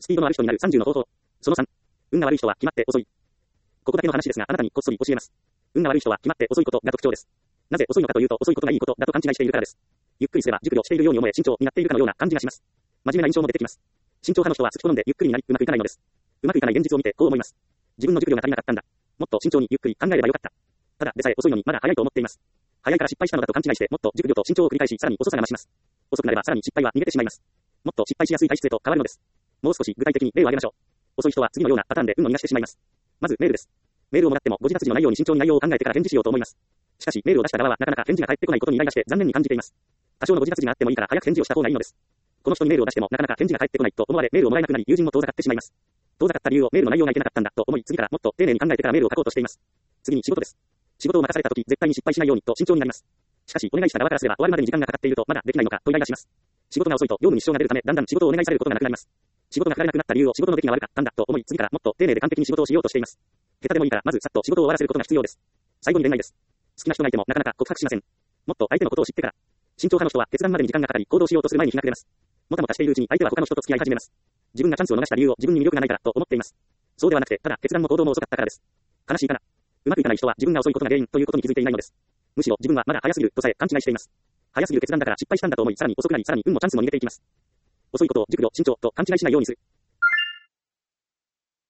スピードのある人になる30の方法。その3。運が悪い人は決まって遅い。ここだけの話ですが、あなたにこっそり教えます。運が悪い人は決まって遅いことが特徴です。なぜ遅いのかというと、遅いことがいいことだと勘違いしているからです。ゆっくりすれば熟慮しているように思え慎重になっているかのような感じがします。真面目な印象も出てきます。慎重派の人は好き好んでゆっくりになり、うまくいかないのです。うまくいかない現実を見てこう思います。自分の熟慮が足りなかったんだ。もっと慎重にゆっくり考えればよかった。ただでさえ遅いのにまだ早いと思っています。早いから失敗したのだと勘違いして、もっと熟慮と慎重を繰り返し、さらに遅さが増します。遅くなればさらに失敗は逃げてしまいます。もっと失敗しやすい体質へと変わるのです。もう少し具体的に例を挙げましょう。遅い人は次のようなパターンで運を逃がしてしまいます。まずメールです。メールをもらっても誤字脱字のないように慎重に内容を考えてから返事しようと思います。しかしメールを出した側はなかなか返事が返ってこないことにイライラして残念に感じています。多少の誤字脱字があってもいいから早く返事をした方がいいのです。この人にメールを出してもなかなか返事が返ってこないと思われメールをもらえなくなり友人も遠ざかってしまいます。遠ざかった理由をメールの内容がいけなかったんだと思い次からもっと丁寧に考えてからメールを書こうとしています。次に仕事です。仕事を任された時絶対に失敗しないようにと慎重になります。しかしお願いした側からすれば終わるまでに時間がかかっているとまだできないのかとイライラします。仕事が遅いと業務に支障が出るためだんだん仕事をお願いされることがなくなります。仕事がかかれなくなった理由を仕事の出来が悪かったんだと思い次からもっと丁寧で完璧に仕事をしようとしています。下手でもいいからまずさっと仕事を終わらせることが必要です。最後に恋愛です。好きな人がいてもなかなか告白しません。もっと相手のことを知ってから。慎重派の人は決断までに時間がかかり行動しようとする前に日が暮れます。もたもたしているうちに相手は他の人と付き合い始めます。自分がチャンスを逃した理由を自分に魅力がないからと思っています。そうではなくてただ決断も行動も遅かったからです。悲しいかな。うまくいかない人は自分が遅いことが原因ということに気づいていないのです。むしろ自分はまだ早すぎるとさえ勘違いしています。早すぎる決断だから失敗したんだと思いさらに遅くなりさらに運もチャンスも逃げていきます。遅いことを熟慮慎重と勘違いしないようにする。